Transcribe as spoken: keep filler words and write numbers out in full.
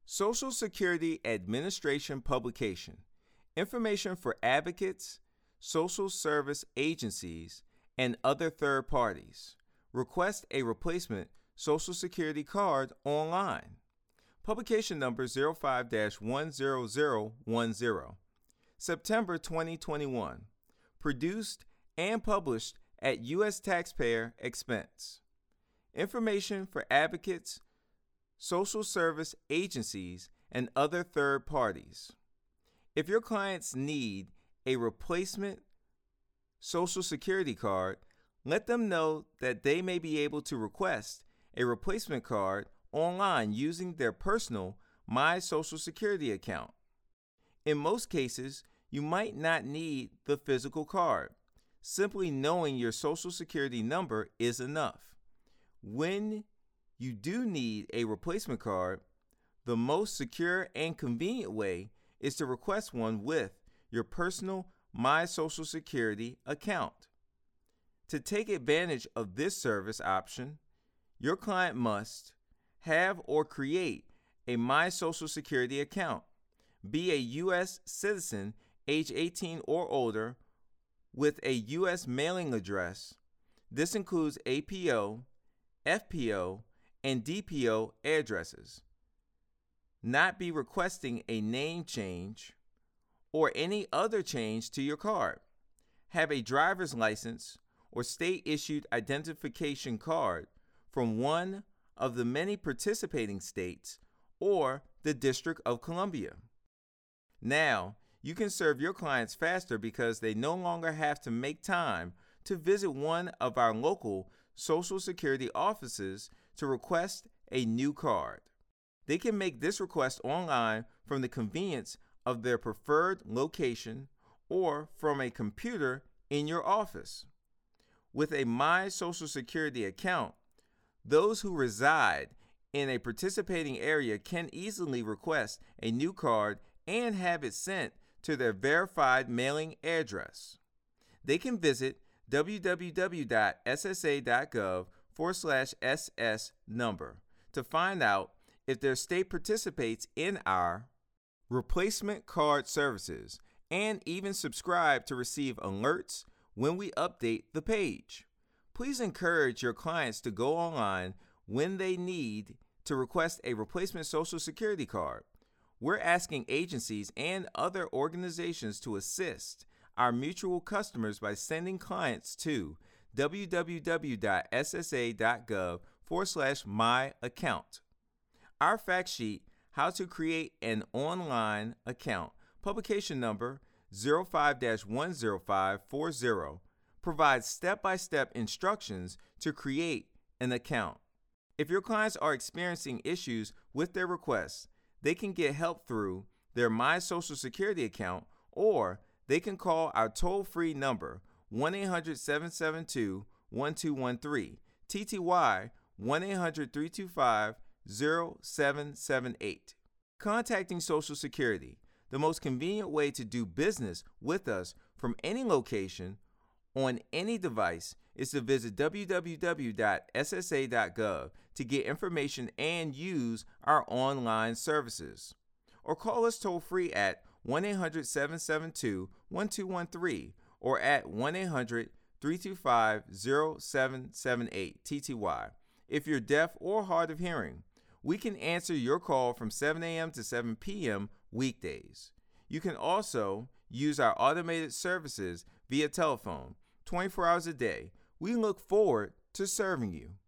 Social Security Administration publication. Information for advocates, social service agencies, and other third parties. Request a replacement Social Security card online. Publication number zero five dash one zero zero one zero. September twenty twenty-one. Produced and published at U S taxpayer expense. Information for advocates, social service agencies, and other third parties. If your clients need a replacement Social Security card, let them know that they may be able to request a replacement card online using their personal My Social Security account. In most cases, you might not need the physical card. Simply knowing your Social Security number is enough. When you do need a replacement card, the most secure and convenient way is to request one with your personal My Social Security account. To take advantage of this service option, your client must have or create a My Social Security account, be a U S citizen age eighteen or older with a U S mailing address. This includes A P O, F P O, and D P O addresses. Not be requesting a name change or any other change to your card. Have a driver's license or state-issued identification card from one of the many participating states or the District of Columbia. Now, you can serve your clients faster because they no longer have to make time to visit one of our local Social Security offices to request a new card. They can make this request online from the convenience of their preferred location or from a computer in your office. With a My Social Security account, those who reside in a participating area can easily request a new card and have it sent to their verified mailing address. They can visit www.ssa.gov forward slash SS number to find out if their state participates in our replacement card services and even subscribe to receive alerts when we update the page. Please encourage your clients to go online when they need to request a replacement Social Security card. We're asking agencies and other organizations to assist our mutual customers by sending clients to www.ssa.gov forward slash my account. Our fact sheet, How to Create an Online Account, publication number zero five dash one zero five four zero, provides step-by-step instructions to create an account. If your clients are experiencing issues with their requests, they can get help through their My Social Security account, or they can call our toll-free number one eight hundred seven seven two one two one three, T T Y one eight hundred three two five zero seven seven eight. Contacting Social Security, the most convenient way to do business with us from any location on any device, is to visit w w w dot s s a dot gov to get information and use our online services. Or call us toll free at one eight hundred seven seven two one two one three or at one eight hundred three two five zero seven seven eight T T Y. If you're deaf or hard of hearing, we can answer your call from seven a.m. to seven p.m. weekdays. You can also use our automated services via telephone twenty-four hours a day. We look forward to serving you.